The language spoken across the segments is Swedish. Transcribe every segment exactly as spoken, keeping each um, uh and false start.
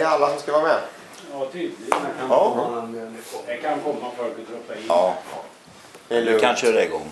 alla som ska vara med? Ja, tydligen. Kan Ja. komma, det kan komma folk att droppa in. Ja, Eller du kan köra igång.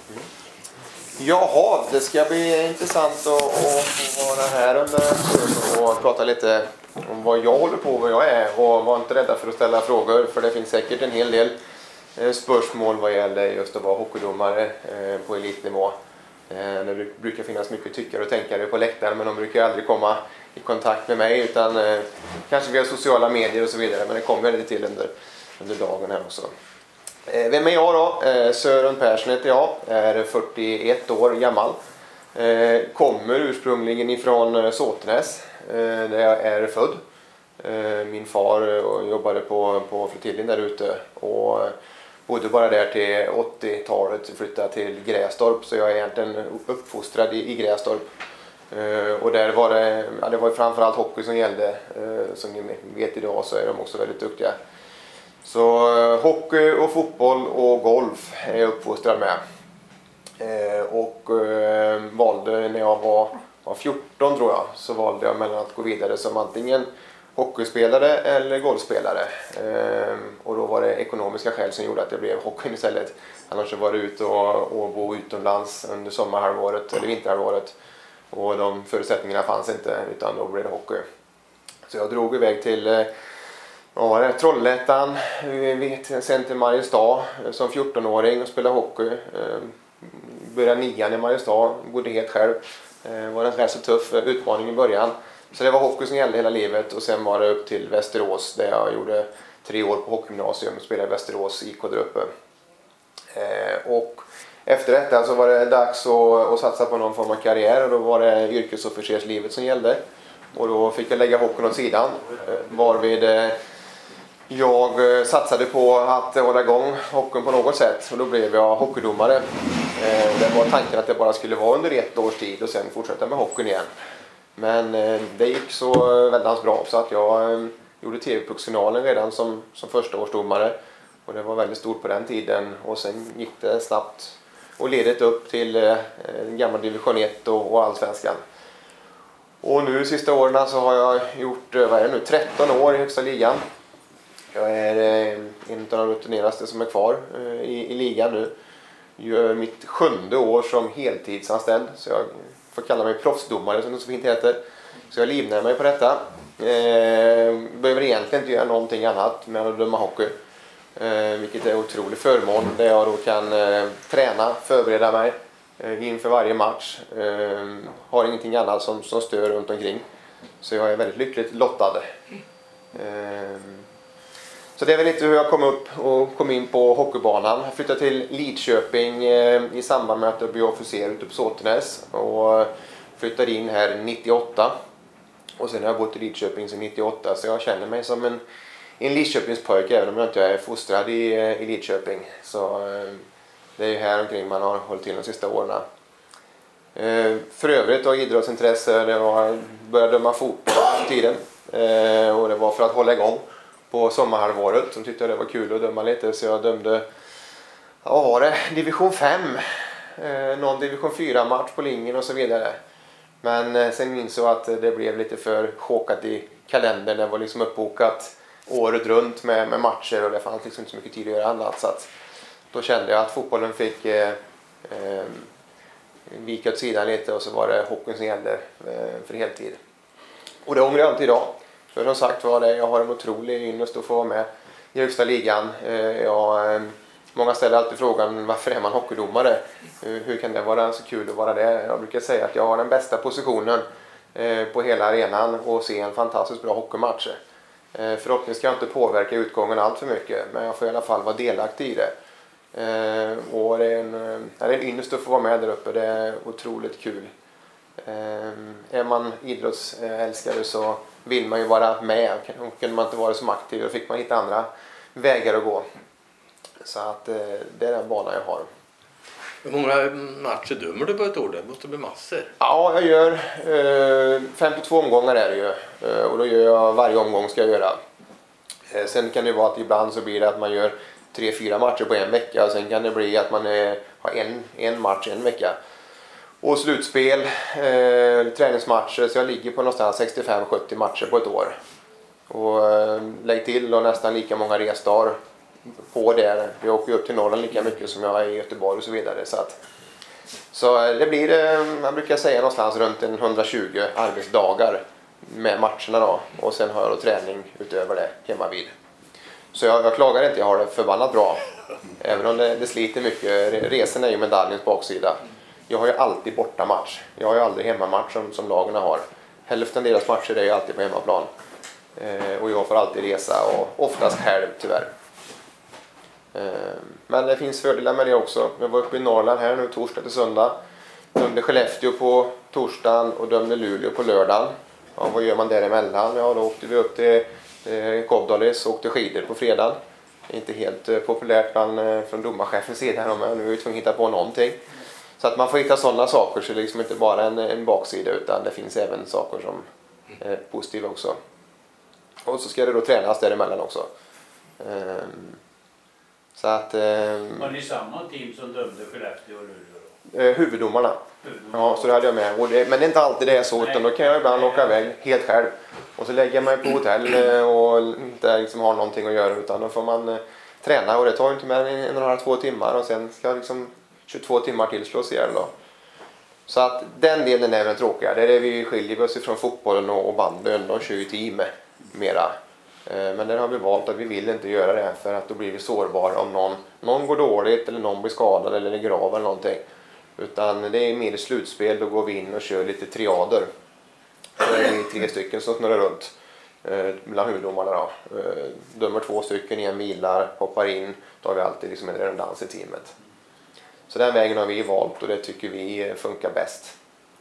Jaha, det ska bli intressant att, att få vara här under stunden och prata lite om vad jag håller på och vad jag är. Och var inte rädda för att ställa frågor, för det finns säkert en hel del eh, spörsmål vad gäller just att vara hockeydomare eh, på elitnivå. Eh, det brukar finnas mycket tyckare och tänkare på läktaren, men de brukar aldrig komma i kontakt med mig, utan eh, kanske via sociala medier och så vidare. Men det kommer lite till under, under dagen här också. Eh, vem är jag då? Eh, Sören Persson heter jag, är fyrtioett år gammal. Eh, kommer ursprungligen ifrån eh, Såtenäs, eh, där jag är född. Eh, min far eh, jobbade på, på flottiljen där ute och bodde bara där till åttiotalet, flyttade till Grästorp, så jag är egentligen uppfostrad i, i Grästorp. Uh, och där var det, ja, det var ju framförallt hockey som gällde, uh, som ni vet idag så är de också väldigt duktiga. Så uh, hockey och fotboll och golf är jag uppfostrad med. Uh, och uh, valde när jag var, var fjorton tror jag, så valde jag mellan att gå vidare som antingen hockeyspelare eller golfspelare. Uh, och då var det ekonomiska skäl som gjorde att det blev hockeyn istället. Annars så var det ut och, och bo utomlands under sommarhalvåret eller vinterhalvåret. Och de förutsättningarna fanns inte, utan då blev det hockey. Så jag drog iväg till ja, Trollhättan, sen till Mariestad som fjorton-åring och spelade hockey. Började nian i Mariestad, bodde helt själv. Det var en rätt så tuff utmaning i början. Så det var hockey som gällde hela livet, och sen var det upp till Västerås där jag gjorde tre år på hockeygymnasium och spelade i Västerås I K där uppe. Och efter detta så var det dags att, att satsa på någon form av karriär, och då var det yrkesofficerslivet som gällde. Och då fick jag lägga hockeyn åt sidan, varvid jag satsade på att hålla igång hockeyn på något sätt, och då blev jag hockeydomare. Det var tanken att det bara skulle vara under ett års tid och sen fortsätta med hockeyn igen. Men det gick så väldigt bra så att jag gjorde T V-pucksfinalen redan som, som första årsdomare. Och det var väldigt stort på den tiden, och sen gick det snabbt och ledet upp till eh, gamla division ett och, och allsvenskan. Och nu sista åren så har jag gjort vad är det nu, tretton år i högsta ligan. Jag är eh, en av de rutinerade som är kvar eh, i, i ligan nu. Jag är mitt sjunde år som heltidsanställd, så jag får kalla mig proffsdomare som det så fint heter. Så jag livnär mig på detta. Eh, behöver egentligen inte göra någonting annat med att döma hockey. Eh, vilket är en otrolig förmån, där jag då kan eh, träna, förbereda mig eh, inför varje match. Eh, har ingenting annat som, som stör runt omkring. Så jag är väldigt lyckligt lottad. Eh, så det är väl lite hur jag kom upp och kom in på hockeybanan. Jag flyttade till Lidköping eh, i samband med att jag blev officer ute på Såtenäs. Och flyttade in här nittioåtta. Och sen har jag bott i Lidköping sedan nittioåtta, så jag känner mig som en En Lidköpingspojke, även om jag inte är fostrad i, i Lidköping. Så eh, det är ju här omkring man har hållit till de sista åren. Eh, för övrigt har idrottsintresse, det var började döma fotboll på tiden. Eh, och det var för att hålla igång på sommarhalvåret, som tyckte det var kul att döma lite. Så jag dömde, ja, vad var det? division fem. Eh, någon division fyra match på linjen och så vidare. Men eh, sen insåg att det blev lite för chokat i kalendern. Det var liksom uppbokat året runt med, med matcher, och det fanns liksom inte så mycket tid att göra annat, så att då kände jag att fotbollen fick eh, eh, vika åt sidan lite, och så var det hockeyn som gällde eh, för heltid. Och det ångrar jag inte idag, för som sagt var det, jag har en otrolig ynnest att få vara med i högsta ligan. Eh, jag, eh, många ställer alltid frågan, varför är man hockeydomare? Eh, hur kan det vara så kul att vara det? Jag brukar säga att jag har den bästa positionen eh, på hela arenan och se en fantastiskt bra hockeymatch. Förhoppningsvis ska jag inte påverka utgången allt för mycket, men jag får i alla fall vara delaktig i det. Eh, och det är en, det är en ynnest att få vara med där uppe, det är otroligt kul. Eh, är man idrottsälskare så vill man ju vara med, och kunde man inte vara som aktiv då fick man hitta andra vägar att gå. Så att eh, det är den banan jag har. Hur många matcher dömer du på ett år? Det måste bli massor. Ja, jag gör eh, femtiotvå omgångar är det ju. Eh, och då gör jag varje omgång ska jag göra. Eh, sen kan det vara att ibland så blir det att man gör tre, fyra matcher på en vecka. Och sen kan det bli att man är, har en, en match en vecka. Och slutspel, eh, träningsmatcher. Så jag ligger på någonstans sextiofem sjuttio matcher på ett år. Och eh, lägg till och nästan lika många resdagar på det. Vi åker ju upp till Norrland lika mycket som jag är i Göteborg och så vidare. Så, att, så det blir, eh, man brukar säga någonstans runt en hundratjugo arbetsdagar med matcherna då. Och sen har jag då träning utöver det hemma vid. Så jag, jag klagar inte, jag har det förbannat bra. Även om det, det sliter mycket. Resan är ju medaljens baksida. Jag har ju alltid borta match. Jag har ju aldrig hemmamatch som, som lagarna har. Hälften av deras matcher är ju alltid på hemmaplan. Eh, och jag får alltid resa och oftast själv tyvärr. Eh, men det finns fördelar med det också. Jag var uppe i Norrland här nu torsdag till söndag. Dömde Skellefteå på torsdagen och dömde Luleå på lördagen. Ja, vad gör man däremellan? Ja, då åkte vi upp till eh, Kovdalis och åkte skidor på fredagen. Inte helt eh, populärt bland, eh, från domarchefens sida, men nu är vi tvungna att hitta på någonting. Så att man får hitta sådana saker, så det är liksom inte bara en, en baksida utan det finns även saker som är positiva också. Och så ska det då tränas däremellan också. Um, så att... Um, Har ni samma team som dömde Skellefteå och Luleå då? Uh, huvuddomarna. Huvuddomarna. Ja, så det hade jag med. Och det, men det är inte alltid det är så, utan då kan jag ibland åka iväg helt själv. Och så lägger jag mig på hotell och inte liksom har någonting att göra, utan då får man uh, träna. Och det tar ju inte mer än en och en halv, två timmar och sen ska liksom tjugotvå timmar till slås ihjäl då. Så att den delen är väl tråkiga. Det är det vi skiljer oss ifrån fotbollen och bandyn. De kör ju team mera. Men där har vi valt att vi vill inte göra det, för att då blir vi sårbara om någon, någon går dåligt eller någon blir skadad eller ligger av eller någonting. Utan det är mer i slutspel, då går vi in och kör lite triader. Det är tre stycken som snurrar runt mellan huvuddomarna då. Dömer två stycken, en vilar, hoppar in. Då har vi alltid liksom en redundans i teamet. Så den vägen har vi valt och det tycker vi funkar bäst.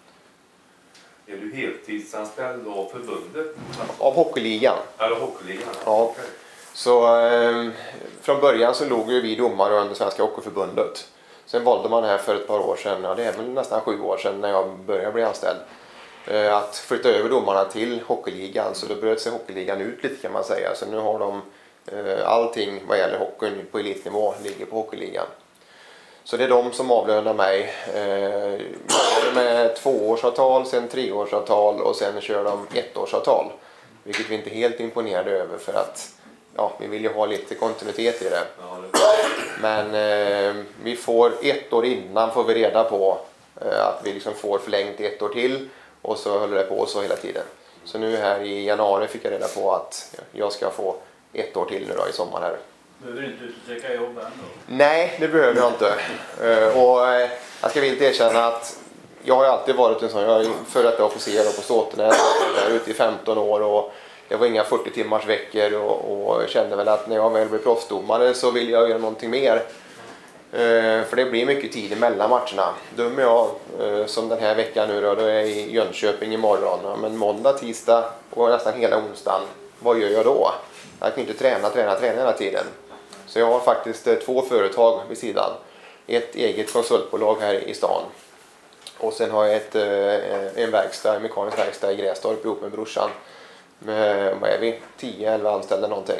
Är du heltidsanställd av förbundet? Av hockeyligan. Eller hockeyligan? Ja. Okay. Så eh, från början så låg ju vi domare under Svenska Hockeyförbundet. Sen valde man här för ett par år sedan, ja det är väl nästan sju år sedan när jag började bli anställd, eh, att flytta över domarna till hockeyligan. Så då bröt sig hockeyligan ut lite kan man säga. Så nu har de eh, allting vad gäller hockeyn på elitnivå ligger på hockeyligan. Så det är de som avlönar mig eh, med tvåårsavtal, sen treårsavtal och sen kör de ettårsavtal. Vilket vi inte är helt imponerade över, för att ja, vi vill ju ha lite kontinuitet i det. Men eh, vi får ett år innan får vi reda på eh, att vi liksom får förlängt ett år till, och så håller det på så hela tiden. Så nu här i januari fick jag reda på att jag ska få ett år till nu då i sommar här. Behöver du inte ut och söka jobb än då? Nej, det behöver jag inte. Uh, och uh, jag ska villigt erkänna att jag har alltid varit en sån, jag är före detta officer på Såtenäs, där ute i femton år, och det var inga fyrtio timmars veckor, och, och kände väl att när jag väl blev proffsdomare så vill jag göra någonting mer. Uh, för det blir mycket tid mellan matcherna. Dömer jag uh, som den här veckan nu då, då är jag i Jönköping imorgon, men måndag, tisdag och nästan hela onsdagen, vad gör jag då? Jag kan inte träna, träna, träna hela tiden. Så jag har faktiskt två företag vid sidan. Ett eget konsultbolag här i stan. Och sen har jag ett, en verkstad, en mekanisk verkstad i Grästorp ihop med brorsan. Med, vad är vi? tio elva anställda någonting.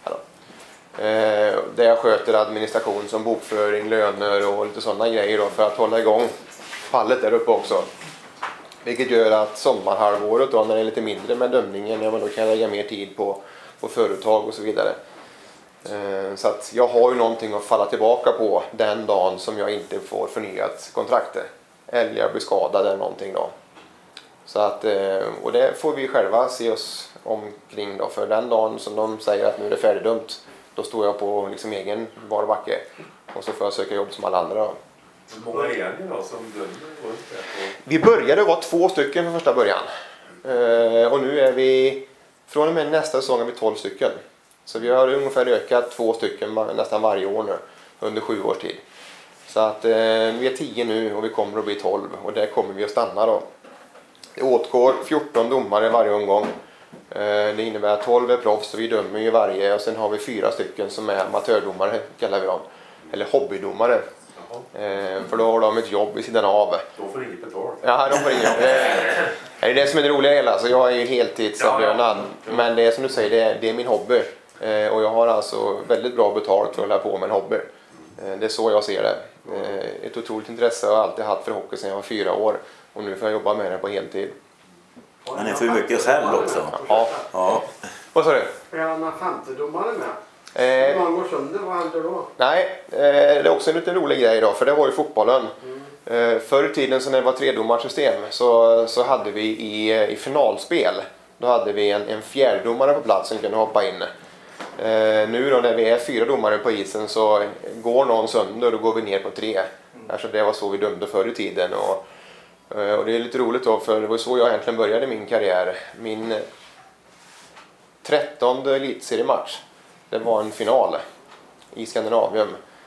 Där jag sköter administration som bokföring, löner och lite sådana grejer då, för att hålla igång fallet där uppe också. Vilket gör att sommarhalvåret då, när det är lite mindre med dömningen, ja, då kan jag lägga mer tid på, på företag och så vidare. Så att jag har ju någonting att falla tillbaka på den dagen som jag inte får förnyat kontraktet. Eller jag blir skadad eller någonting då. Så att, och det får vi själva se oss omkring då. För den dagen som de säger att nu är det färdigdömt, då står jag på liksom egen bar backe. Och så får jag söka jobb som alla andra då. Hur många är ni då som dömer? Vi började vara två stycken från första början. Och nu är vi, från och med nästa säsong är vi tolv stycken. Så vi har ungefär ökat två stycken nästan varje år nu under sju års tid. Så att eh, vi är tio nu och vi kommer att bli tolv, och där kommer vi att stanna då. Det åtgår fjorton domare varje omgång. Eh, det innebär att tolv är proffs och vi dömer ju varje, och sen har vi fyra stycken som är amatördomare kallar vi dem. Eller hobbydomare. Eh, för då har de ett jobb i sidan av. Då får inget betalt. Ja, de får inget. Det är det som är det roliga hela. Så jag är ju heltidsavlönad. Men det är som du säger, det är, det är min hobby. Eh, och jag har alltså väldigt bra betalt för att hålla på med en hobby. Eh, det är så jag ser det. Eh, ett otroligt intresse har jag alltid haft för hockey sedan jag var fyra år. Och nu får jag jobba med det på heltid. Men ni får ju mycket själv också. Ja. Ja. Vad sa du? Är han en femtedomare med? Eh, Om han går sönder, vad händer då? nej, eh, det är också en lite rolig grej då, för det var ju fotbollen. Mm. Eh, förr i tiden så när det var tredomarsystem så, så hade vi i, i finalspel, då hade vi en, en fjärdedomare på plats som kunde hoppa in. Eh, nu då när vi är fyra domare på isen så går någon sönder och då går vi ner på tre. Mm. Alltså det var så vi dömde förr i tiden. Och, och det är lite roligt då, för det var så jag egentligen började min karriär. Min trettonde elitseriematch, det var en final i Skandinavium.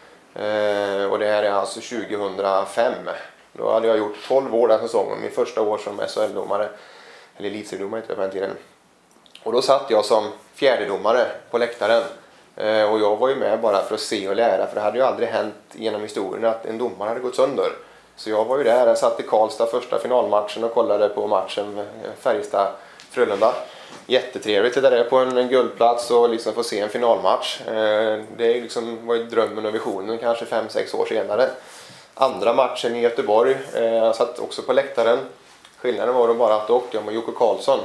Eh, och det här är alltså tjugohundrafem. Då hade jag gjort tolv år den säsongen, min första år som S H L-domare. Eller elitseriedomare heter det på den tiden. Och då satt jag som fjärdedomare på läktaren. Eh, och jag var ju med bara för att se och lära. För det hade ju aldrig hänt genom historien att en domare hade gått sönder. Så jag var ju där, jag satt i Karlstad första finalmatchen och kollade på matchen Färjestad-Frölunda. Jättetrevligt det där på en, en guldplats och liksom få se en finalmatch. Eh, det är liksom, var ju drömmen och visionen kanske fem sex år senare. Andra matchen i Göteborg, eh, jag satt också på läktaren. Skillnaden var då bara att då åkte jag med Jocke Karlsson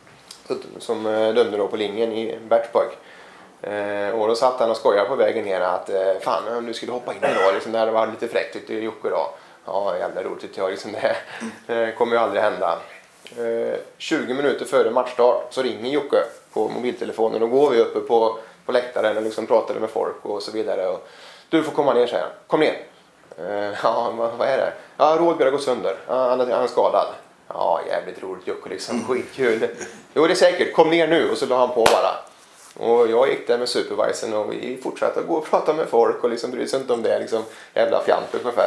som eh, dömde då på linjen i Bertsburg. Eh, och då satt han och skojade på vägen ner att eh, fan om du skulle hoppa in idag, liksom, det hade varit lite fräckt tyckte Jocke då. Ja, jävla roligt tyckte jag, liksom, det, det kommer ju aldrig hända. Eh, tjugo minuter före matchstart så ringer Jocke på mobiltelefonen och går vi uppe på, på läktaren och liksom pratade med folk och så vidare. Och, du får komma ner, säger han. Kom ner. Eh, ja, vad, vad är det? Ja, Rådberg har gått sönder. Ja, han, är, han är skadad. Ja, jävligt roligt Jocke liksom. Skitkul. Jo, det är säkert. Kom ner nu. Och så la han på bara. Och jag gick där med supervisorn och vi fortsatte att gå och prata med folk och liksom brydde sig inte om det. Liksom, jävla fjant ungefär.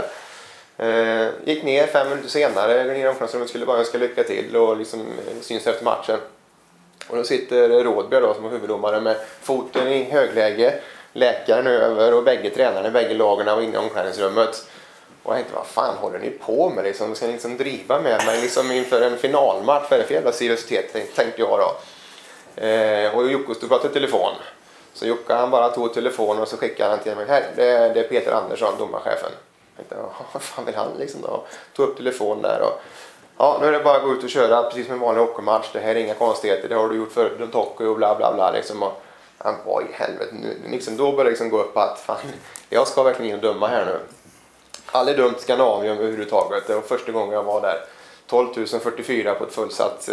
Eh, gick ner fem minuter senare, ner i omklädningsrummet, skulle bara önska lycka till och liksom syns efter matchen. Och då sitter Rådberg då som var huvuddomare med foten i högläge, läkaren över och bägge tränarna, bägge lagarna var inne i omklädningsrummet. Och jag tänkte, vad fan håller ni på med liksom? Ska ni liksom driva med mig liksom inför en finalmatch? Vad är det för jävla seriositet, tänkte jag då. Eh, och Jocke stod på telefon. Så Jocke han bara tog telefonen och så skickade han till mig, här, det är, det är Peter Andersson, domarchefen. Jag tänkte, vad fan vill han liksom då? Tog upp telefon där och ja, nu är det bara att gå ut och köra precis som en vanlig hockeymatch. Det här är inga konstigheter, det har du gjort förut, runt hockey och bla bla bla liksom. Och han var i helvete nu. Liksom, då började det liksom gå upp att fan, jag ska verkligen in och döma här nu. Aldrig dömt Skandinavium överhuvudtaget. Det var första gången jag var där. tolv tusen fyrtiofyra på ett fullsatt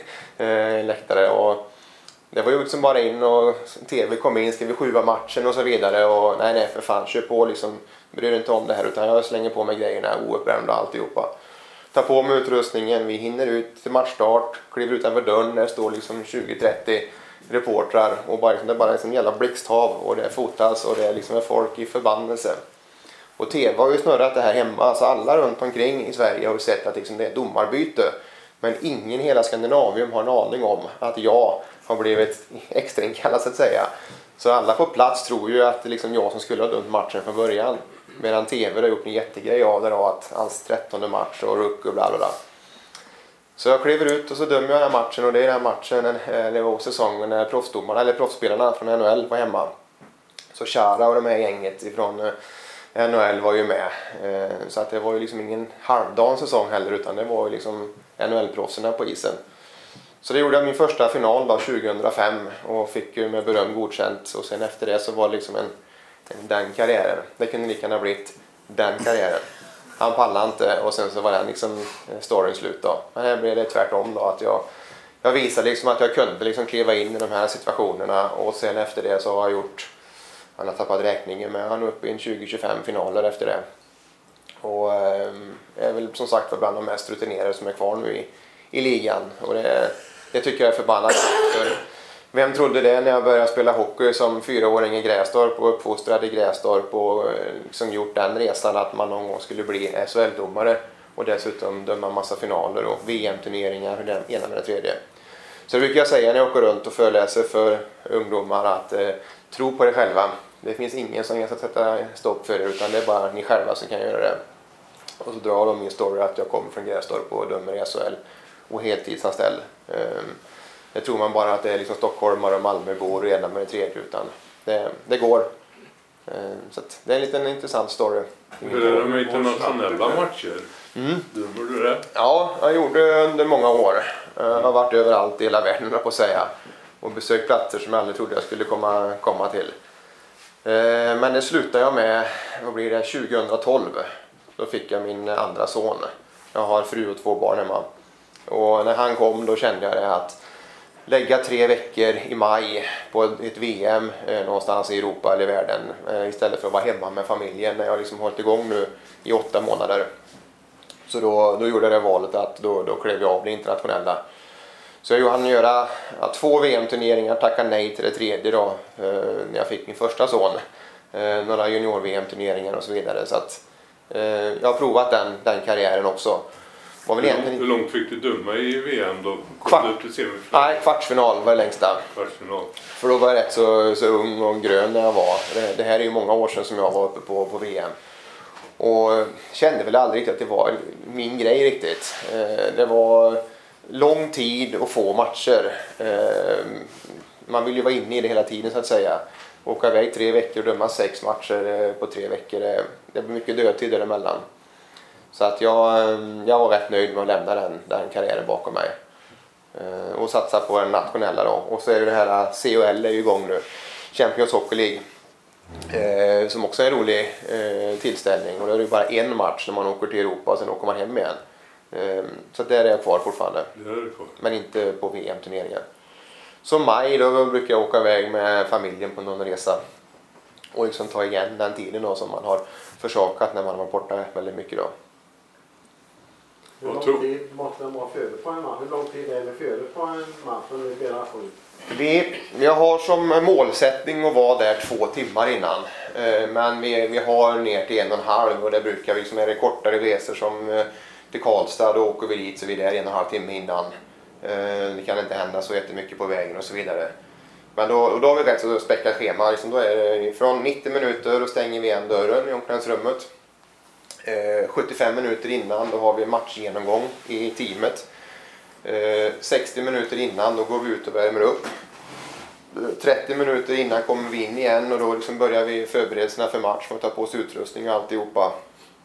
äh, läktare. Och det var ju liksom bara in och tv kom in, ska vi sjuva matchen och så vidare. Och nej, nej, för fan, kör på liksom. Bryr inte om det här utan jag slänger på mig grejerna, ouppvärmda och alltihopa. Tar på mig utrustningen, vi hinner ut till matchstart, kliver utanför dörren, där står liksom tjugo trettio reportrar. Och bara, det är bara en jävla blixthav och det fotas och det är liksom folk i förbannelse. Och tv har ju snurrat det här hemma, alltså alla runt omkring i Sverige har ju sett att liksom det är domarbyte. Men ingen i hela Skandinavium har en aning om att jag har blivit extra inkallad så att säga. Så alla på plats tror ju att det är liksom jag som skulle ha dömt matchen från början. Medan tv har gjort en jättegrej av det då, att hans trettonde match och ruck och bla bla bla. Så jag kliver ut och så dömer jag den här matchen och det är den här matchen, det var säsongen när proffsdomarna, eller proffsspelarna från N H L var hemma. Så Chara och de här gänget ifrån N H L var ju med. Så att det var ju liksom ingen halvdan säsong heller utan det var ju liksom N H L-proffserna på isen. Så det gjorde jag min första final då tjugohundrafem och fick ju med beröm godkänt och sen efter det så var det liksom en, en den karriären. Det kunde lika gärna blivit den karriären. Han pallade inte och sen så var den liksom storyn slut då. Men här blev det tvärtom då att jag, jag visade liksom att jag kunde liksom kliva in i de här situationerna och sen efter det så har jag gjort, han har tappat räkningen men han är uppe i en tjugo tjugofem finaler efter det. Och eh, är väl som sagt bland de mest rutinerade som är kvar nu i, i ligan och det, det tycker jag är förbannat. För vem trodde det när jag började spela hockey som fyraåring i Grästorp och uppfostrad i Grästorp och liksom gjort den resan att man någon gång skulle bli S H L-domare och dessutom döma massa finaler och V M-turneringar och den ena med det tredje. Så det brukar jag säga när jag åker runt och föreläser för ungdomar att eh, tro på er själva. Det finns ingen som kan sätta stopp för er utan det är bara ni själva som kan göra det. Och så drar de min story att jag kommer från Grästorp och dömer i S H L och heltidsanställd. Um, det tror man bara att det är liksom stockholmare och Malmöbor och ena med det tredje utan det, det går. Um, så att det är en liten intressant story. Hur är det med internationella matcher? Mm. Dömer du det? Ja, jag gjorde under många år. Jag har varit överallt i hela världen på att säga. och besökt platser som jag aldrig trodde jag skulle komma, komma till. Eh, men det slutade jag med, vad blir det, tjugohundratolv. Då fick jag min andra son. Jag har fru och två barn hemma. Och när han kom då kände jag det att lägga tre veckor i maj på ett V M eh, någonstans i Europa eller i världen eh, istället för att vara hemma med familjen när jag liksom hållit igång nu i åtta månader. Så då, då gjorde jag det valet att då, då klev jag av det internationella. Så jag hann göra ja, två V M-turneringar, tacka nej till det tredje då eh, när jag fick min första son. Eh, några junior-V M-turneringar och så vidare. Så att, eh, jag har provat den, den karriären också. Var väl Hur, egentligen... långt, hur långt fick du döma i V M då? Kom Kvart. du upp till semifinal? Nej, kvartsfinal var det längsta. Kvartsfinal. För då var jag rätt så, så ung och grön när jag var. Det, det här är ju många år sedan som jag var uppe på, på V M. Och kände väl aldrig riktigt att det var min grej riktigt. Eh, det var lång tid och få matcher. Eh, man vill ju vara inne i det hela tiden så att säga. Åka iväg tre veckor och döma sex matcher eh, på tre veckor. Det, det blir mycket dödtid däremellan. Så att jag, jag var rätt nöjd med att lämna den, den karriären bakom mig. Eh, och satsa på den nationella då. Och så är det det här C O L är ju igång nu. Champions Hockey League. Eh, som också är en rolig eh, tillställning. Och då är det bara en match när man åker till Europa och sen åker man hem igen. Eh, så där är jag kvar fortfarande. Det är det kvar. Men inte på V M-turneringen. Så maj då brukar jag åka iväg med familjen på någon resa. Och liksom ta igen den tiden då som man har försakat när man var borta väldigt mycket då. Hur Vad lång tror- tid måste man vara före på en match? Hur lång tid är det före på en match när vi spelar sju? Vi, jag har som målsättning att vara där två timmar innan. Eh, men vi, vi har ner till en och en halv och det brukar vi som är det kortare resor som eh, till Karlstad. Då åker vi dit så vi är där en och en halv timme innan. Eh, det kan inte hända så jättemycket på vägen och så vidare. Men då, då har vi rätt så späckat schema. Liksom då är det från nittio minuter och stänger vi igen dörren i omklädningsrummet. Eh, sjuttiofem minuter innan då har vi matchgenomgång i teamet. Eh, sextio minuter innan då går vi ut och värmer upp. trettio minuter innan kommer vi in igen och då liksom börjar vi förberedelserna för match och ta på oss utrustning och alltihopa.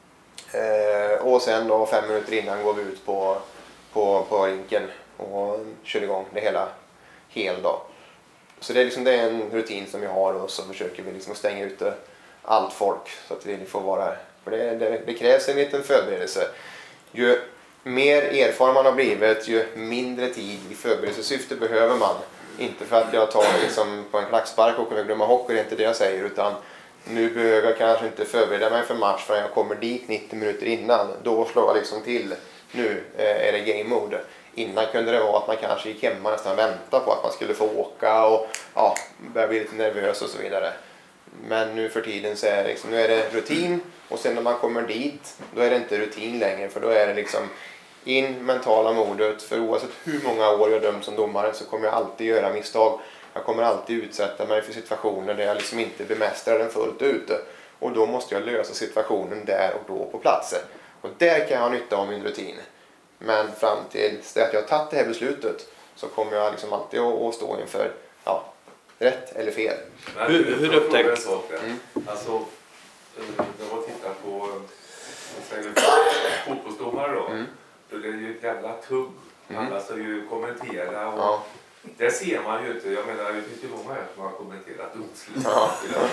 Eh, och sen då fem minuter innan går vi ut på, på, på rinken och kör igång det hela hel dag. Så det är, liksom, det är en rutin som vi har och så försöker vi liksom stänga ute allt folk så att vi får vara. För det, det, det krävs en liten förberedelse. Ju mer erfaren man har blivit, ju mindre tid i förberedelsesyfte behöver man. Inte för att jag tar liksom på en klackspark och kommer glömma hockey, det är inte det jag säger. Utan nu behöver jag kanske inte förbereda mig för match förrän jag kommer dit nittio minuter innan. Då slår jag liksom till. Nu är det game mode. Innan kunde det vara att man kanske gick hemma och nästan väntade på att man skulle få åka och ja, börja bli lite nervös och så vidare. Men nu för tiden så är det, liksom, nu är det rutin och sen när man kommer dit då är det inte rutin längre för då är det liksom in mentala modet. För oavsett hur många år jag dömt som domare så kommer jag alltid göra misstag. Jag kommer alltid utsätta mig för situationer där jag liksom inte bemästrar den fullt ut. Och då måste jag lösa situationen där och då på platsen. Och där kan jag ha nytta av min rutin. Men fram till att jag har tagit det här beslutet så kommer jag liksom alltid att stå inför ja, rätt eller fel. Men Hur- du, hur får jag fråga upptäck- en sak där? Mm. Alltså, eh, när man tittar på eh, säger, fotbollsdomare då. Mm. Då är det ju ett jävla tugg. Mm. Alla ska ju kommentera och Ja. det ser man ju inte. Jag menar, det finns ju många här som har kommenterat domslut. Ja.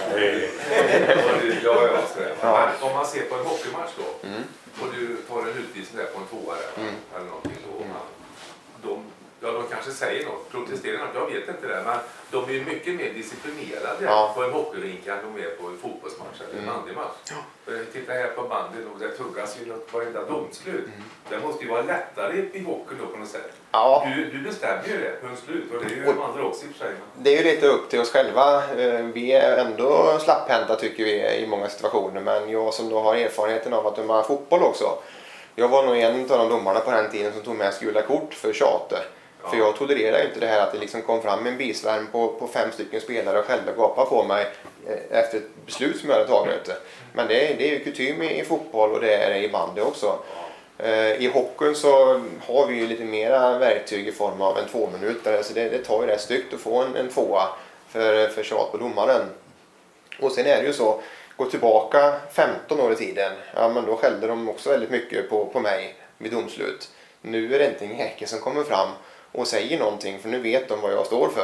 Ja, ja, sådär. Ja. Men om man ser på en hockeymatch då Mm. och du tar en utvisning där på en tvåa där, Mm. eller någonting då. Mm. De, ja, de kanske säger något, protesterar något, jag vet inte det. Men de är ju mycket mer disciplinerade Ja. på en hockeyrink än de är på en fotbollsmatch eller en Mm. bandymatch. För titta här på bandyn och det tuggas ju något varenda domslut. Mm. Det måste ju vara lättare i hockey då på något sätt. Ja. Du, du bestämmer ju det, punkt slut. Och det är ju Och- de andra också i och för sig. Det är ju lite upp till oss själva. Eh, Vi är ändå slapphänta tycker vi i många situationer. Men jag som då har erfarenheten av att döma fotboll också. Jag var nog en av de domarna på den tiden som tog med gula kort för tjat. Ja. För jag tolererar ju inte det här att det liksom kom fram en bisvärm på, på fem stycken spelare och skällde och gapade på mig eh, efter ett beslut som jag hade tagit. Men det är, det är ju kutym i, i fotboll och det är det i bandy också. Eh, I hockeyn så har vi ju lite mera verktyg i form av en tvåminutare så det, det tar ju rätt styggt att få en, en tvåa för, för tjat på domaren. Och sen är det ju så, gå tillbaka femton år i tiden, ja men då skällde de också väldigt mycket på, på mig vid domslut. Nu är det inte en häcke som kommer fram och säger någonting för nu vet de vad jag står för.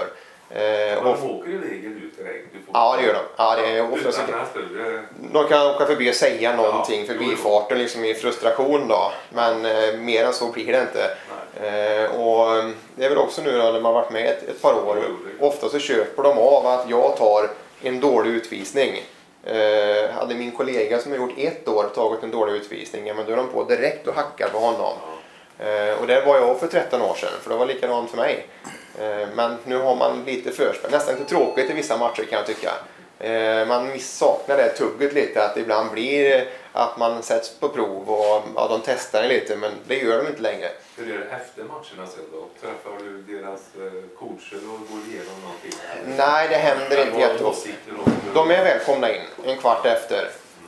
Eh, Men och, de åker i regel ut i regn. Du får- ja, det gör de. Ja, det är ofta så, Utan några större... de kan åka förbi och säga någonting Ja, förbi jo, jo. farten liksom i frustration då. Men eh, mer än så blir det inte. Eh, och eh, det är väl också nu då, när man varit med ett, ett par år. Ofta så köper de av att jag tar en dålig utvisning. Eh, hade min kollega som har gjort ett år tagit en dålig utvisning, ja, men då är de på direkt och hackar på honom. Eh, och det var jag för tretton år sedan, för det var likadant för mig. Eh, men nu har man lite förspel, nästan lite tråkigt i vissa matcher kan jag tycka. Eh, man saknar det tugget lite, att det ibland blir att man sätts på prov och ja, de testar lite, men det gör de inte längre. Hur är det efter matcherna sen då? Träffar du deras eh, coacher och går igenom någonting? Nej, det händer inte jätteofta. De är välkomna in en kvart efter.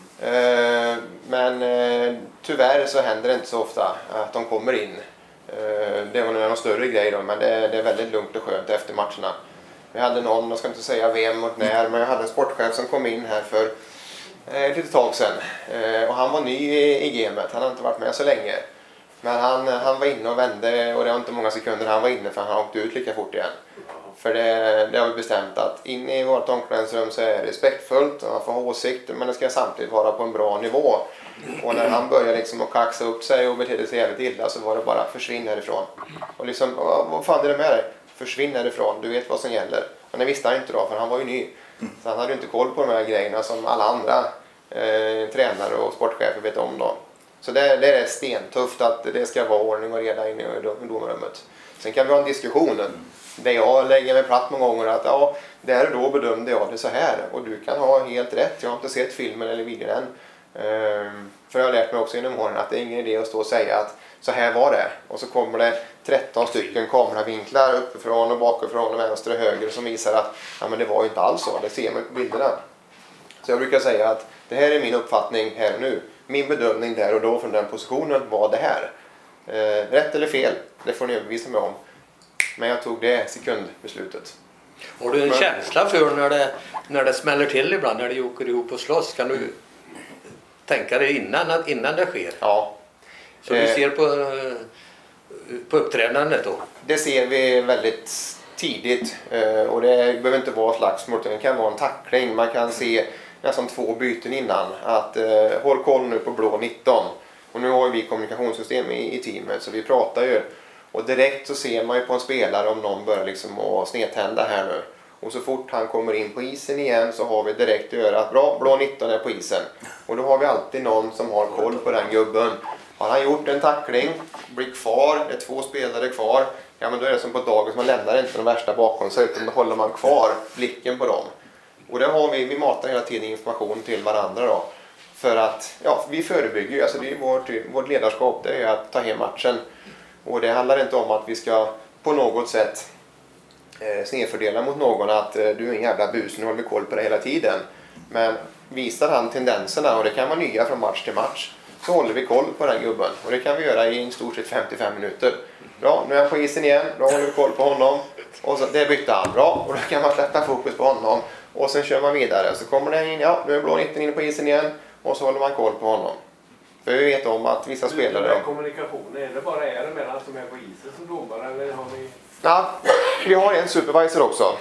Eh, men eh, tyvärr så händer det inte så ofta att de kommer in. Eh, det var någon större grej då, men det, det är väldigt lugnt och skönt efter matcherna. Vi hade någon, jag ska inte säga vem och när, men jag hade en sportchef som kom in här för eh, ett litet tag sedan. Eh, och han var ny i, i gamet, han har inte varit med så länge. Men han, han var inne och vände, och det var inte många sekunder han var inne för han åkte ut lika fort igen. För det, det har vi bestämt att inne i vårt omklädningsrum så är det respektfullt och man får ha åsikter, men det ska samtidigt vara på en bra nivå. Och när han började liksom att kaxa upp sig och betedde sig jävligt illa, så var det bara försvinn härifrån. Och liksom, vad fan är det med dig? Försvinn härifrån, du vet vad som gäller. Men det visste han inte då, för han var ju ny. Så han hade inte koll på de här grejerna som alla andra eh, tränare och sportchefer vet om då. Så det, det är stentufft att det ska vara ordning och reda inne i domarrummet. Sen kan vi ha en diskussion där jag lägger mig platt många gånger att ja, där då bedömde jag det så här. Och du kan ha helt rätt, jag har inte sett filmen eller videon än. Ehm, för jag har lärt mig också genom åren att det är ingen idé att stå och säga att så här var det. Och så kommer det tretton stycken kameravinklar uppifrån och bakifrån och vänster och höger som visar att ja, men det var ju inte alls så, det ser man på bilderna. Så jag brukar säga att det här är min uppfattning här och nu. Min bedömning där och då från den positionen var det här. Eh, rätt eller fel, det får ni övervisa mig om. Men jag tog det sekundbeslutet. Har du en Men, känsla för när det, när det smäller till ibland, när det åker ihop och slåss? Kan du tänka dig innan, innan det sker? ja. Så du Eh, ser på, på uppträdandet då? Det ser vi väldigt tidigt. Eh, och det behöver inte vara slagsmål, utan det kan vara en tackling. Man kan se nästan två byten innan. Att eh, håll koll nu på blå nitton. Och nu har vi kommunikationssystem i, i teamet, så vi pratar ju. Och direkt så ser man ju på en spelare om någon börjar liksom att snedtända här nu. Och så fort han kommer in på isen igen så har vi direkt att göra att bra, blå nitton är på isen. Och då har vi alltid någon som har koll på den gubben. Har han gjort en tackling, blir kvar, det är två spelare kvar. Ja, men då är det som på dagen, man lämnar inte de värsta bakom sig, utan då håller man kvar blicken på dem. Och det har vi, vi matar hela tiden information till varandra då. För att, ja, vi förebygger ju, alltså det är vårt, vårt ledarskap, det är att ta hem matchen. Och det handlar inte om att vi ska på något sätt eh, snedfördela mot någon att eh, du är en jävla bus, nu håller vi koll på det hela tiden. Men visar han tendenserna, och det kan vara nya från match till match, så håller vi koll på den gubben. Och det kan vi göra i en stort sett femtiofem minuter. Bra, nu är han på isen igen, då håller vi koll på honom. Och så, det bytte han, bra, och då kan man släppa fokus på honom. Och sen kör man vidare, så kommer det in, ja, nu är blå nitton inne på isen igen. Och så håller man koll på honom. För vi vet om att vissa spelare... Hur är kommunikationen? Är det bara er emellan som är på isen som domare, eller har ni... Ja, vi har en supervisor också.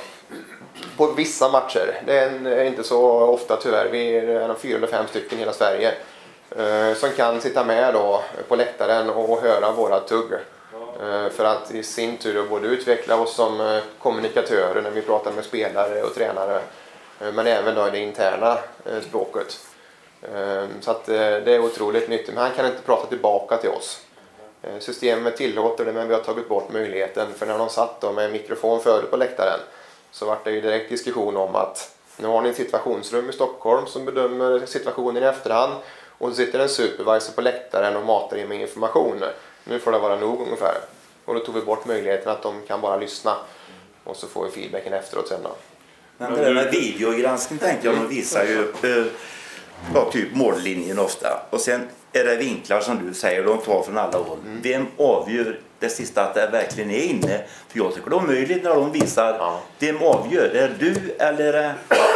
På vissa matcher. Det är en, inte så ofta tyvärr. Vi är en fyra eller fem stycken i hela Sverige. Eh, som kan sitta med då på läktaren och höra våra tugg. Eh, för att i sin tur både utveckla oss som eh, kommunikatörer när vi pratar med spelare och tränare. Eh, men även då i det interna eh, språket. Eh, så att eh, det är otroligt nyttigt. Men han kan inte prata tillbaka till oss. Systemet tillåter det, men vi har tagit bort möjligheten. För när de satt då med en mikrofon före på läktaren så var det ju direkt diskussion om att nu har ni ett situationsrum i Stockholm som bedömer situationen i efterhand. Och så sitter en supervisor på läktaren och matar in med information. Nu får det vara nog ungefär. Och då tog vi bort möjligheten att de kan bara lyssna. Och så får vi feedbacken efteråt sen då. Men det där med videogranskning tänkte jag, de visar ju upp ja, typ mållinjen ofta. Och sen är det vinklar som du säger, de tar från alla håll. Mm. Vem avgör det sista att det verkligen är inne? För jag tycker det är möjligt när de visar. Ja. Vem avgör? Är du eller?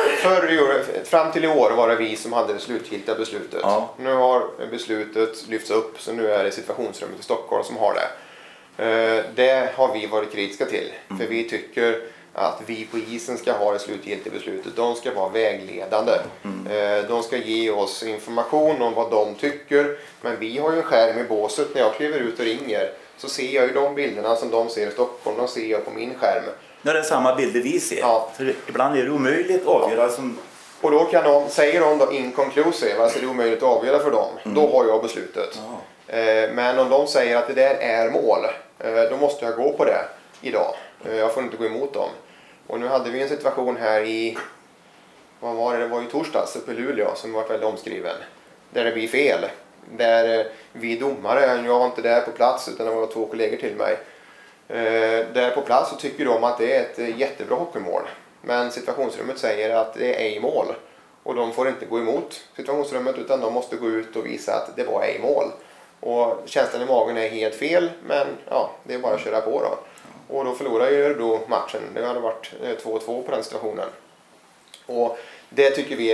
Förr, fram till i år var det vi som hade det slutgiltiga beslutet. Ja. Nu har beslutet lyfts upp, så nu är det situationsrummet i Stockholm som har det. Eh, det har vi varit kritiska till. För vi tycker att vi på isen ska ha det slutgiltiga beslutet. De ska vara vägledande. Eh, de ska ge oss information om vad de tycker. Men vi har ju en skärm i båset. När jag kliver ut och ringer så ser jag ju de bilderna som de ser i Stockholm. De ser jag på min skärm. Nu är det samma bilder vi ser. Ja. För ibland är det omöjligt att avgöra som... Och då kan de, säger de då inconclusive, alltså det är omöjligt att avgöra för dem. Mm. Då har jag beslutet. Ja. Eh, men om de säger att det där är mål, eh, då måste jag gå på det idag. Eh, jag får inte gå emot dem. Och nu hade vi en situation här i, vad var det, det var ju torsdags uppe i Luleå som var väldigt omskriven. Där det blir fel. Där eh, vi domare, jag var inte där på plats utan det var två kollegor till mig. Eh, där på plats så tycker de att det är ett eh, jättebra hockeymål. Men situationsrummet säger att det är ej mål. Och de får inte gå emot situationsrummet utan de måste gå ut och visa att det var ej mål. Och känslan i magen är helt fel, men ja, det är bara att köra på då. Och då förlorar ju Örebro matchen. Det hade varit två två på den situationen. Och det tycker vi är